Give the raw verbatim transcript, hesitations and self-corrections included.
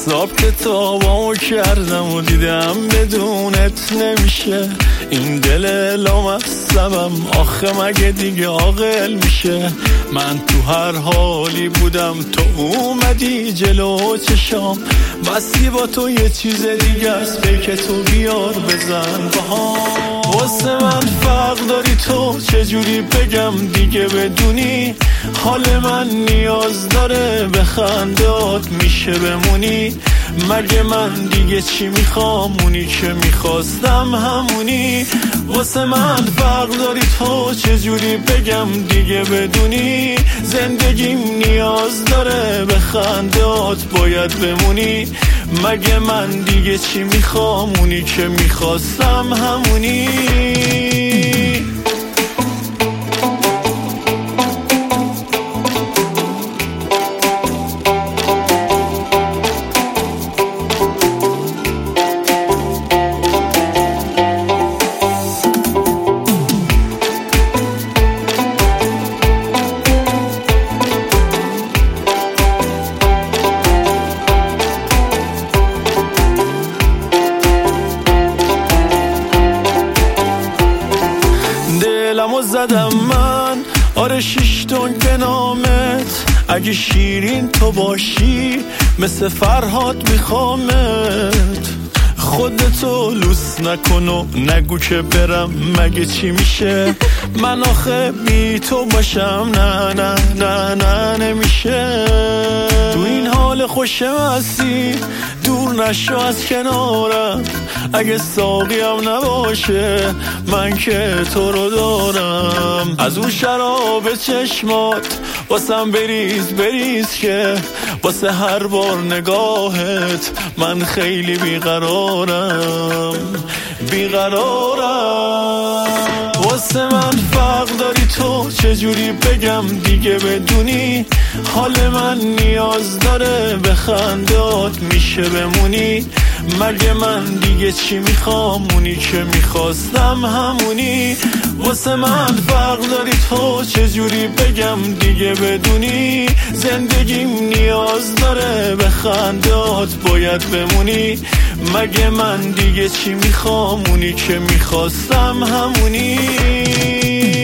حساب کتابامو کردم و دیدم بدونت نمیشه. این دل لامصبم آخه مگه دیگه عاقل میشه؟ من تو هر حالی بودم تو اومدی جلو چشام، بسی با تو یه چیز دیگه است، پیک تو بیار بزن باهام. واسه من فرق داری تو، چجوری بگم دیگه بدونی حال من نیاز داره به خندات میشه بمونی. مگه من دیگه چی میخوام؟ اونی که میخواستم همونی. واسه من فرق داری تو، چجوری بگم دیگه بدونی زندگیم نیاز داره به خندات باید بمونی. مگه من دیگه چی میخوام؟ اونی که میخواستم همونی. دلمو زدم من، آره شیش تن به نامت. اگه شیرین تو باشی مثل فرهاد میخوامت. خودتو لوس نکن و نگو که برم مگه چی میشه؟ من آخه بی تو باشم نه نه نه نه نمیشه. تو این حال خوشم هستی دور نشو از کنارم. اگه ساقیم نباشه من که تو رو دارم. از اون شراب چشمات واسم بریز بریز که واسه هر بار نگاهت من خیلی بیقرارم بیقرارم. واسه من فرق داری تو، چجوری بگم دیگه بدونی حال من نیاز داره به خندات میشه بمونی. مگه من دیگه چی میخوام؟ اونی که میخواستم همونی. واسه من فرق داری تو، چجوری بگم دیگه بدونی زندگیم نیاز داره به خندات باید بمونی. مگه من دیگه چی میخوام؟ اونی که میخواستم همونی.